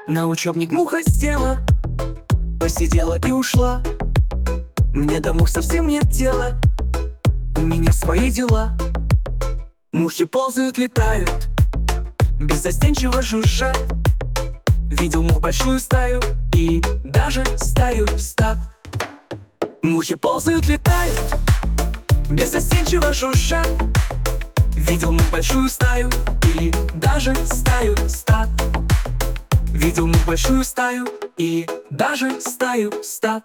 На учебник муха села, посидела и ушла. Мне до мух совсем нет дела, у меня свои дела. Мухи ползают, летают, беззастенчиво жужжат. Видел мух большую стаю и даже стаю стад. Мухи ползают, летают, беззастенчиво жужжат. Видел мух большую стаю и даже стаю стад. Видел мух большую стаю и даже стаю стад.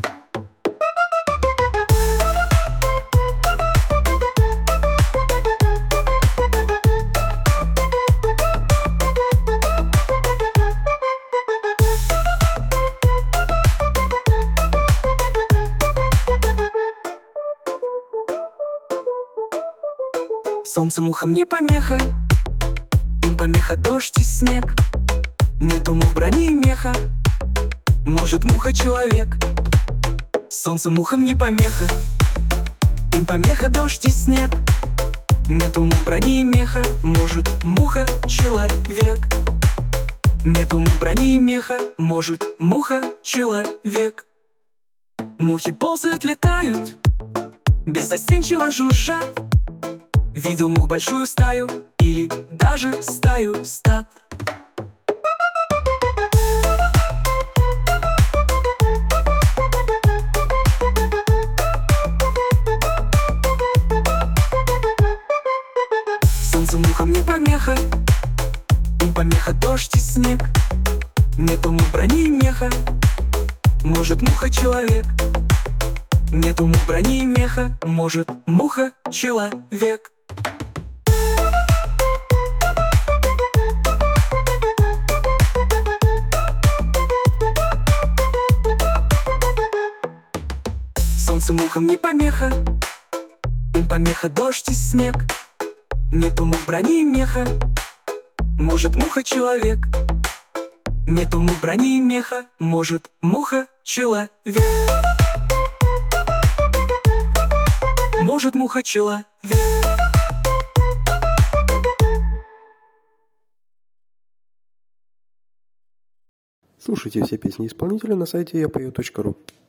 Солнце мухам не помеха, им помеха дождь и снег. Нету мух брони и меха, может муха человек. Солнце мухам не помеха, им помеха дождь и снег. Нету мух брони и меха, может муха человек. Нету мух брони и меха, может муха человек. Мухи ползают, летают, беззастенчиво жужжат. Видел мух большую стаю и даже стаю стад. Солнце мухам не помеха, им помеха дождь и снег. Нету мух брони и меха, может муха человек. Нету мух брони и меха, может муха человек. Солнце мухам не помеха, им помеха дождь и снег. Нету мух брони и меха, может муха человек. Нету мух брони и меха, может муха человек. Может муха человек. Слушайте все песни исполнителя на сайте yapою.ru.